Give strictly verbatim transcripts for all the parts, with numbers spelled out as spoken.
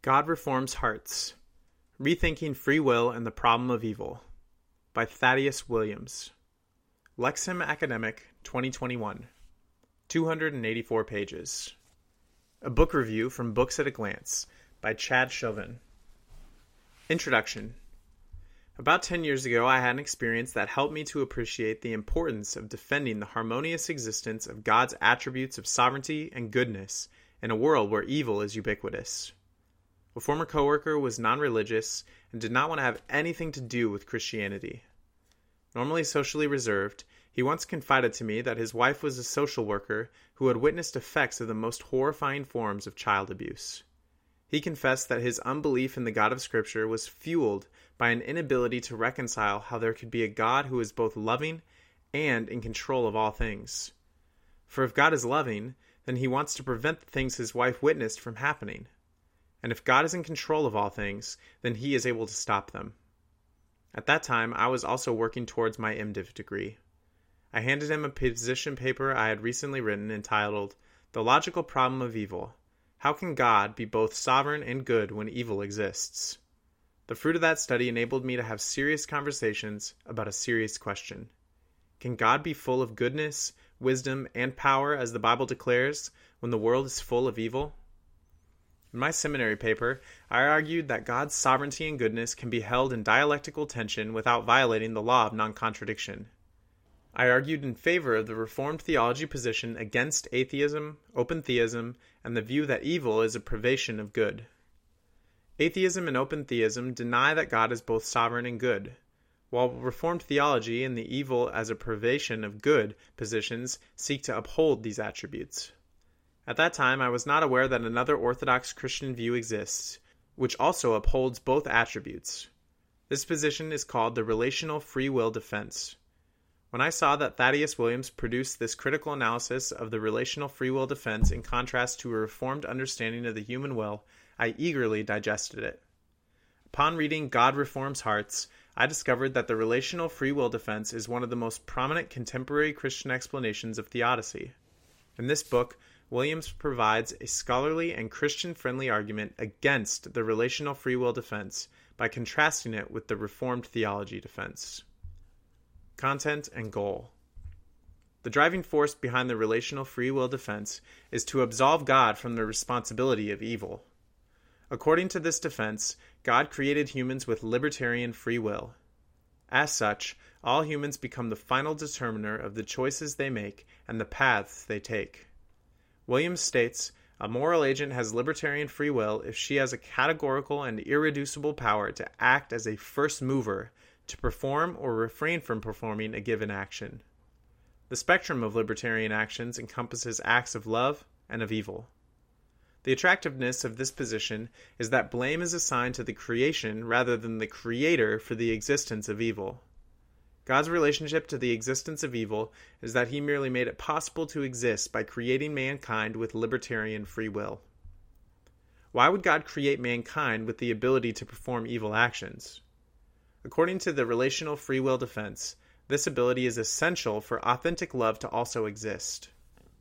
God Reforms Hearts: Rethinking Free Will and the Problem of Evil by Thaddeus Williams. Lexham Academic, twenty twenty-one. two hundred eighty-four pages. A book review from Books at a Glance by Chad Chauvin. Introduction. About ten years ago, I had an experience that helped me to appreciate the importance of defending the harmonious existence of God's attributes of sovereignty and goodness in a world where evil is ubiquitous. A former coworker was non-religious and did not want to have anything to do with Christianity. Normally socially reserved, he once confided to me that his wife was a social worker who had witnessed effects of the most horrifying forms of child abuse. He confessed that his unbelief in the God of Scripture was fueled by an inability to reconcile how there could be a God who is both loving and in control of all things. For if God is loving, then he wants to prevent the things his wife witnessed from happening. And if God is in control of all things, then he is able to stop them. At that time, I was also working towards my MDiv degree. I handed him a position paper I had recently written entitled, The Logical Problem of Evil: How Can God Be Both Sovereign and Good When Evil Exists? The fruit of that study enabled me to have serious conversations about a serious question. Can God be full of goodness, wisdom, and power as the Bible declares, when the world is full of evil? In my seminary paper, I argued that God's sovereignty and goodness can be held in dialectical tension without violating the law of non-contradiction. I argued in favor of the Reformed theology position against atheism, open theism, and the view that evil is a privation of good. Atheism and open theism deny that God is both sovereign and good, while Reformed theology and the evil as a privation of good positions seek to uphold these attributes. At that time, I was not aware that another Orthodox Christian view exists, which also upholds both attributes. This position is called the relational free will defense. When I saw that Thaddeus Williams produced this critical analysis of the relational free will defense in contrast to a Reformed understanding of the human will, I eagerly digested it. Upon reading God Reforms Hearts, I discovered that the relational free will defense is one of the most prominent contemporary Christian explanations of theodicy. In this book, Williams provides a scholarly and Christian-friendly argument against the relational free will defense by contrasting it with the Reformed theology defense. Content and goal. The driving force behind the relational free will defense is to absolve God from the responsibility of evil. According to this defense, God created humans with libertarian free will. As such, all humans become the final determiner of the choices they make and the paths they take. Williams states, a moral agent has libertarian free will if she has a categorical and irreducible power to act as a first mover, to perform or refrain from performing a given action. The spectrum of libertarian actions encompasses acts of love and of evil. The attractiveness of this position is that blame is assigned to the creation rather than the creator for the existence of evil. God's relationship to the existence of evil is that he merely made it possible to exist by creating mankind with libertarian free will. Why would God create mankind with the ability to perform evil actions? According to the relational free will defense, this ability is essential for authentic love to also exist.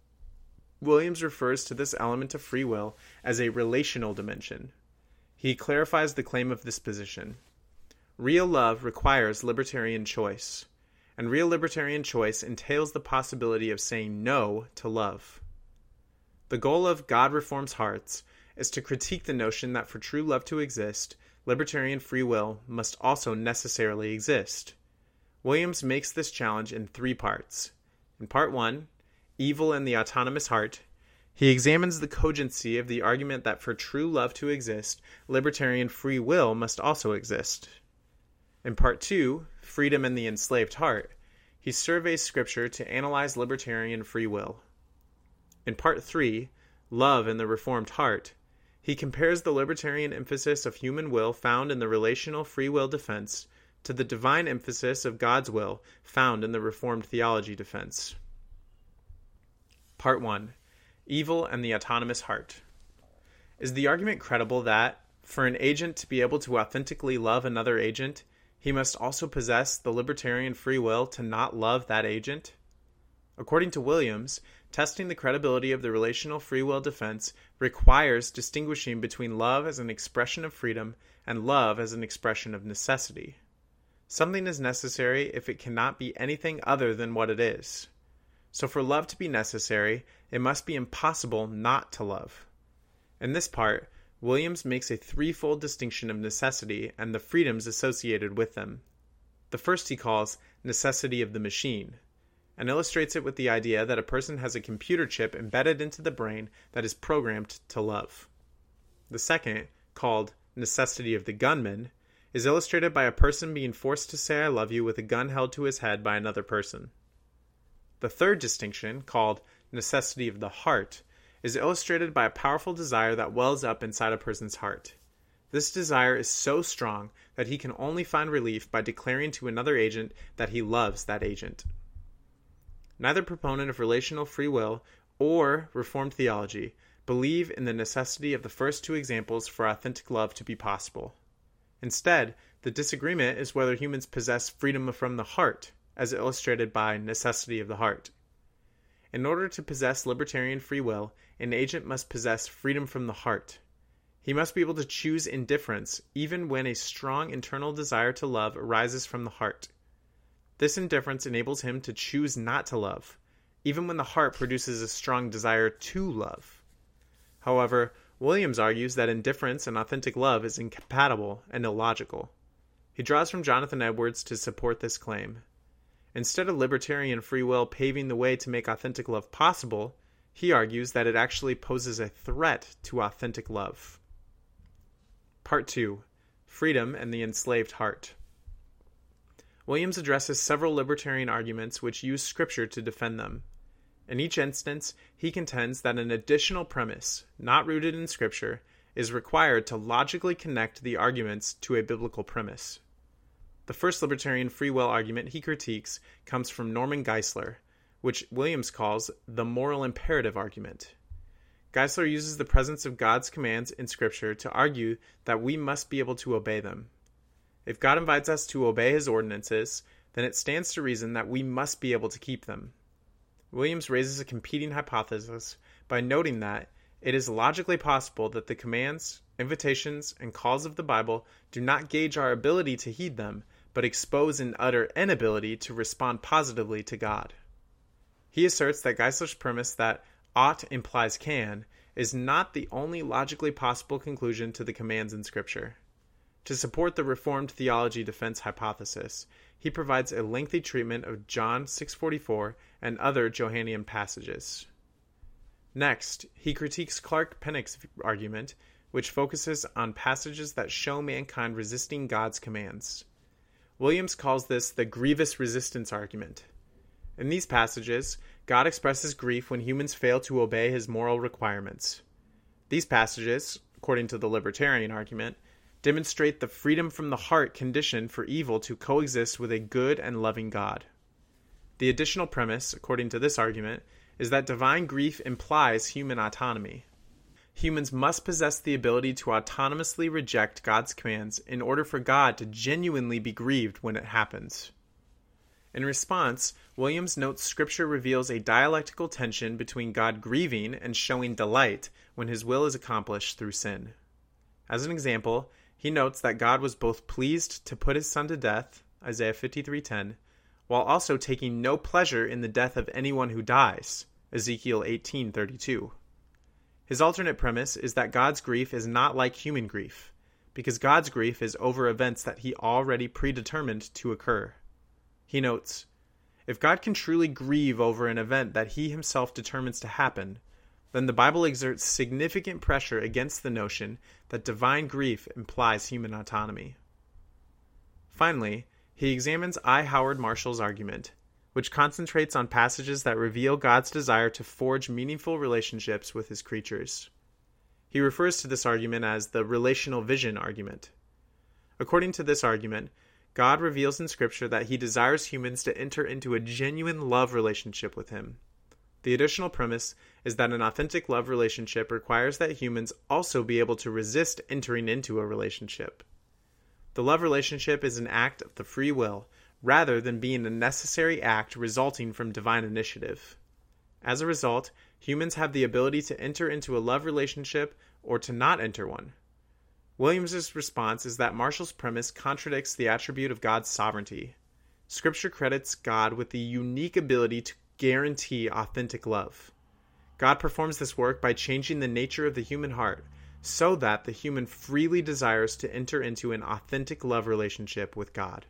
Williams refers to this element of free will as a relational dimension. He clarifies the claim of this position. Real love requires libertarian choice, and real libertarian choice entails the possibility of saying no to love. The goal of God Reforms Hearts is to critique the notion that for true love to exist, libertarian free will must also necessarily exist. Williams makes this challenge in three parts. In part one, Evil and the Autonomous Heart, he examines the cogency of the argument that for true love to exist, libertarian free will must also exist. In part two, Freedom and the Enslaved Heart, he surveys Scripture to analyze libertarian free will. In part three, Love and the Reformed Heart, he compares the libertarian emphasis of human will found in the relational free will defense to the divine emphasis of God's will found in the Reformed theology defense. Part one, Evil and the Autonomous Heart. Is the argument credible that, for an agent to be able to authentically love another agent, he must also possess the libertarian free will to not love that agent? According to Williams, testing the credibility of the relational free will defense requires distinguishing between love as an expression of freedom and love as an expression of necessity. Something is necessary if it cannot be anything other than what it is. So for love to be necessary, it must be impossible not to love. In this part, Williams makes a threefold distinction of necessity and the freedoms associated with them. The first he calls necessity of the machine, and illustrates it with the idea that a person has a computer chip embedded into the brain that is programmed to love. The second, called necessity of the gunman, is illustrated by a person being forced to say I love you with a gun held to his head by another person. The third distinction, called necessity of the heart, is illustrated by a powerful desire that wells up inside a person's heart. This desire is so strong that he can only find relief by declaring to another agent that he loves that agent. Neither proponent of relational free will or Reformed theology believe in the necessity of the first two examples for authentic love to be possible. Instead, the disagreement is whether humans possess freedom from the heart, as illustrated by necessity of the heart. In order to possess libertarian free will, an agent must possess freedom from the heart. He must be able to choose indifference, even when a strong internal desire to love arises from the heart. This indifference enables him to choose not to love, even when the heart produces a strong desire to love. However, Williams argues that indifference and authentic love is incompatible and illogical. He draws from Jonathan Edwards to support this claim. Instead of libertarian free will paving the way to make authentic love possible, he argues that it actually poses a threat to authentic love. Part two. Freedom and the Enslaved Heart. Williams addresses several libertarian arguments which use Scripture to defend them. In each instance, he contends that an additional premise, not rooted in Scripture, is required to logically connect the arguments to a biblical premise. The first libertarian free will argument he critiques comes from Norman Geisler, which Williams calls the moral imperative argument. Geisler uses the presence of God's commands in Scripture to argue that we must be able to obey them. If God invites us to obey his ordinances, then it stands to reason that we must be able to keep them. Williams raises a competing hypothesis by noting that it is logically possible that the commands, invitations, and calls of the Bible do not gauge our ability to heed them, but expose an utter inability to respond positively to God. He asserts that Geisler's premise that ought implies can is not the only logically possible conclusion to the commands in Scripture. To support the Reformed theology defense hypothesis, he provides a lengthy treatment of John six forty-four and other Johannine passages. Next, he critiques Clark Pennock's argument, which focuses on passages that show mankind resisting God's commands. Williams calls this the grievous resistance argument. In these passages, God expresses grief when humans fail to obey his moral requirements. These passages, according to the libertarian argument, demonstrate the freedom from the heart condition for evil to coexist with a good and loving God. The additional premise, according to this argument, is that divine grief implies human autonomy. Humans must possess the ability to autonomously reject God's commands in order for God to genuinely be grieved when it happens. In response, Williams notes Scripture reveals a dialectical tension between God grieving and showing delight when his will is accomplished through sin. As an example, he notes that God was both pleased to put his son to death, Isaiah fifty-three ten, while also taking no pleasure in the death of anyone who dies, Ezekiel eighteen thirty-two. His alternate premise is that God's grief is not like human grief, because God's grief is over events that he already predetermined to occur. He notes, if God can truly grieve over an event that he himself determines to happen, then the Bible exerts significant pressure against the notion that divine grief implies human autonomy. Finally, he examines I. Howard Marshall's argument, which concentrates on passages that reveal God's desire to forge meaningful relationships with his creatures. He refers to this argument as the relational vision argument. According to this argument, God reveals in Scripture that he desires humans to enter into a genuine love relationship with him. The additional premise is that an authentic love relationship requires that humans also be able to resist entering into a relationship. The love relationship is an act of the free will, rather than being a necessary act resulting from divine initiative. As a result, humans have the ability to enter into a love relationship or to not enter one. Williams's response is that Marshall's premise contradicts the attribute of God's sovereignty. Scripture credits God with the unique ability to guarantee authentic love. God performs this work by changing the nature of the human heart so that the human freely desires to enter into an authentic love relationship with God.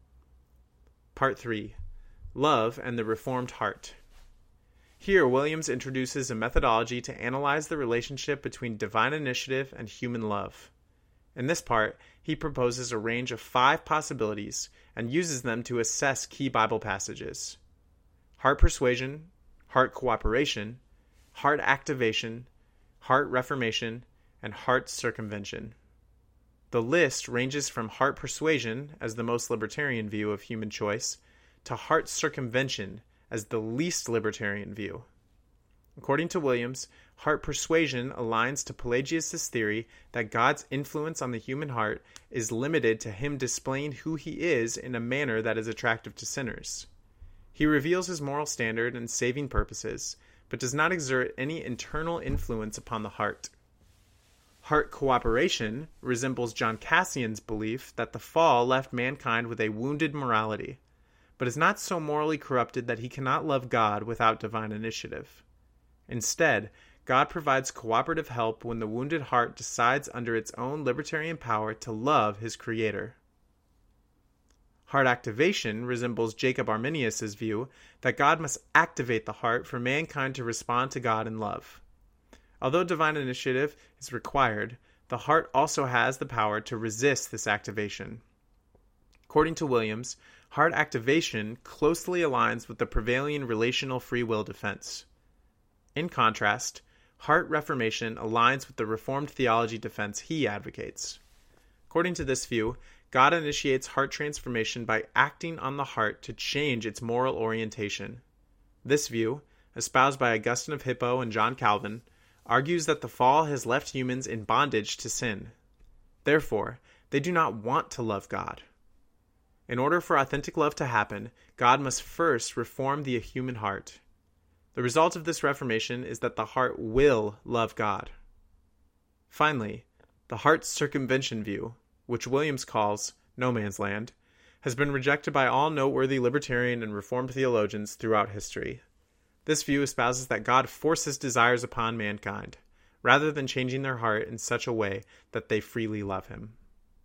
Part three. Love and the Reformed Heart. Here, Williams introduces a methodology to analyze the relationship between divine initiative and human love. In this part, he proposes a range of five possibilities and uses them to assess key Bible passages: heart persuasion, heart cooperation, heart activation, heart reformation, and heart circumvention. The list ranges from heart persuasion, as the most libertarian view of human choice, to heart circumvention, as the least libertarian view. According to Williams, heart persuasion aligns to Pelagius' theory that God's influence on the human heart is limited to him displaying who he is in a manner that is attractive to sinners. He reveals his moral standard and saving purposes, but does not exert any internal influence upon the heart. Heart cooperation resembles John Cassian's belief that the fall left mankind with a wounded morality, but is not so morally corrupted that he cannot love God without divine initiative. Instead, God provides cooperative help when the wounded heart decides under its own libertarian power to love his Creator. Heart activation resembles Jacob Arminius' view that God must activate the heart for mankind to respond to God in love. Although divine initiative is required, the heart also has the power to resist this activation. According to Williams, heart activation closely aligns with the prevailing relational free will defense. In contrast, heart reformation aligns with the Reformed theology defense he advocates. According to this view, God initiates heart transformation by acting on the heart to change its moral orientation. This view, espoused by Augustine of Hippo and John Calvin, argues that the fall has left humans in bondage to sin. Therefore, they do not want to love God. In order for authentic love to happen, God must first reform the human heart. The result of this reformation is that the heart will love God. Finally, the heart circumvention view, which Williams calls no man's land, has been rejected by all noteworthy libertarian and Reformed theologians throughout history. This view espouses that God forces desires upon mankind, rather than changing their heart in such a way that they freely love him.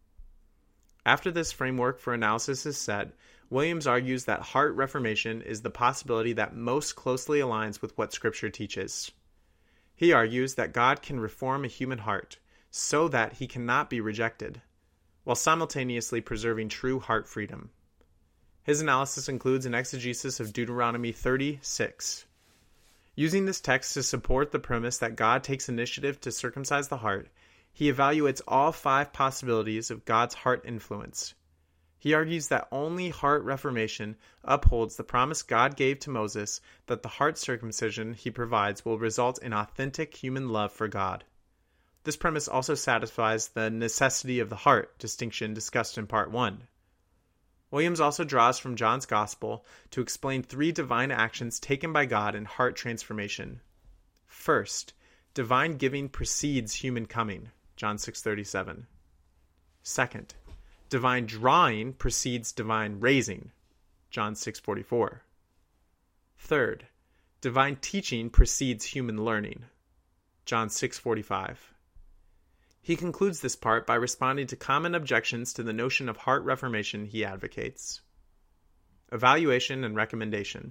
After this framework for analysis is set, Williams argues that heart reformation is the possibility that most closely aligns with what Scripture teaches. He argues that God can reform a human heart so that he cannot be rejected, while simultaneously preserving true heart freedom. His analysis includes an exegesis of Deuteronomy thirty-six. Using this text to support the premise that God takes initiative to circumcise the heart, he evaluates all five possibilities of God's heart influence. He argues that only heart reformation upholds the promise God gave to Moses that the heart circumcision he provides will result in authentic human love for God. This premise also satisfies the necessity of the heart distinction discussed in Part one. Williams also draws from John's Gospel to explain three divine actions taken by God in heart transformation. First, divine giving precedes human coming, John six thirty-seven. Second, divine drawing precedes divine raising, John six forty-four. Third, divine teaching precedes human learning, John six forty-five. He concludes this part by responding to common objections to the notion of heart reformation he advocates. Evaluation and recommendation.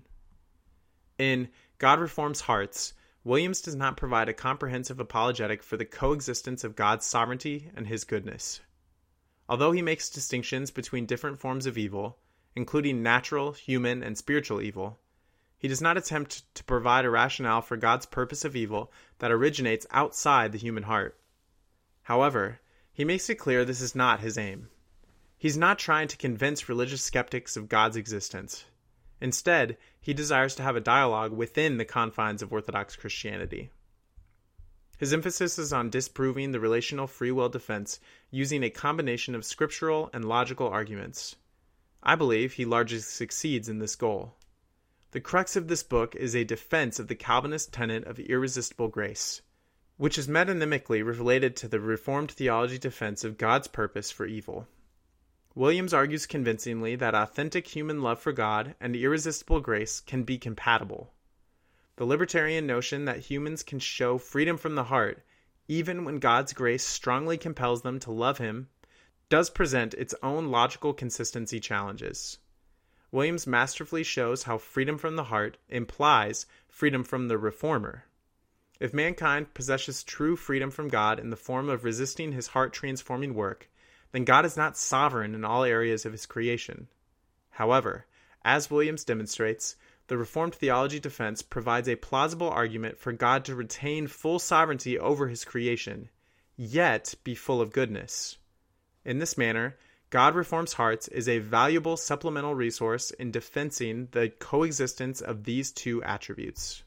In God Reforms Hearts, Williams does not provide a comprehensive apologetic for the coexistence of God's sovereignty and his goodness. Although he makes distinctions between different forms of evil, including natural, human, and spiritual evil, he does not attempt to provide a rationale for God's purpose of evil that originates outside the human heart. However, he makes it clear this is not his aim. He's not trying to convince religious skeptics of God's existence. Instead, he desires to have a dialogue within the confines of Orthodox Christianity. His emphasis is on disproving the relational free will defense using a combination of scriptural and logical arguments. I believe he largely succeeds in this goal. The crux of this book is a defense of the Calvinist tenet of irresistible grace, which is metonymically related to the Reformed theology defense of God's purpose for evil. Williams argues convincingly that authentic human love for God and irresistible grace can be compatible. The libertarian notion that humans can show freedom from the heart, even when God's grace strongly compels them to love Him, does present its own logical consistency challenges. Williams masterfully shows how freedom from the heart implies freedom from the reformer. If mankind possesses true freedom from God in the form of resisting His heart-transforming work, then God is not sovereign in all areas of His creation. However, as Williams demonstrates, the Reformed theology defense provides a plausible argument for God to retain full sovereignty over His creation, yet be full of goodness. In this manner, God Reforms Hearts is a valuable supplemental resource in defending the coexistence of these two attributes.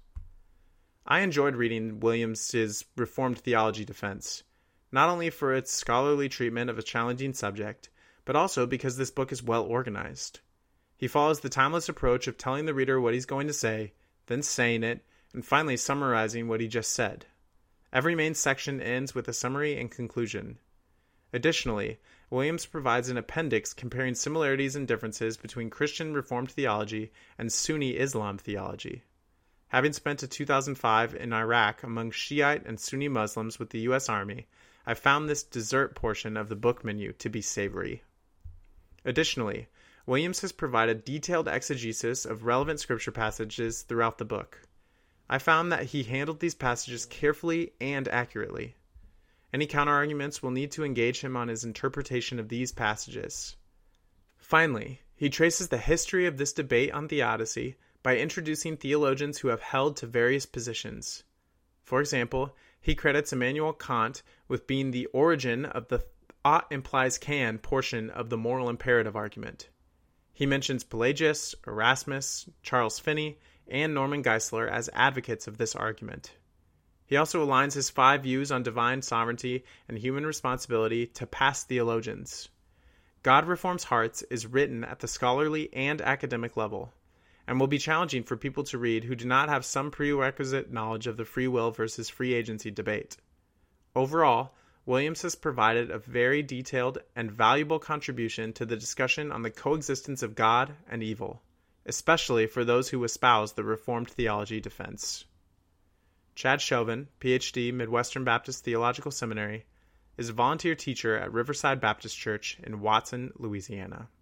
I enjoyed reading Williams's Reformed theology defense, not only for its scholarly treatment of a challenging subject, but also because this book is well organized. He follows the timeless approach of telling the reader what he's going to say, then saying it, and finally summarizing what he just said. Every main section ends with a summary and conclusion. Additionally, Williams provides an appendix comparing similarities and differences between Christian Reformed theology and Sunni Islam theology. Having spent a two thousand five in Iraq among Shiite and Sunni Muslims with the U S Army, I found this dessert portion of the book menu to be savory. Additionally, Williams has provided detailed exegesis of relevant scripture passages throughout the book. I found that he handled these passages carefully and accurately. Any counterarguments will need to engage him on his interpretation of these passages. Finally, he traces the history of this debate on theodicy by introducing theologians who have held to various positions. For example, he credits Immanuel Kant with being the origin of the ought implies can portion of the moral imperative argument. He mentions Pelagius, Erasmus, Charles Finney, and Norman Geisler as advocates of this argument. He also aligns his five views on divine sovereignty and human responsibility to past theologians. God Reforms Hearts is written at the scholarly and academic level, and will be challenging for people to read who do not have some prerequisite knowledge of the free will versus free agency debate. Overall, Williams has provided a very detailed and valuable contribution to the discussion on the coexistence of God and evil, especially for those who espouse the Reformed theology defense. Chad Chauvin, P H D, Midwestern Baptist Theological Seminary, is a volunteer teacher at Riverside Baptist Church in Watson, Louisiana.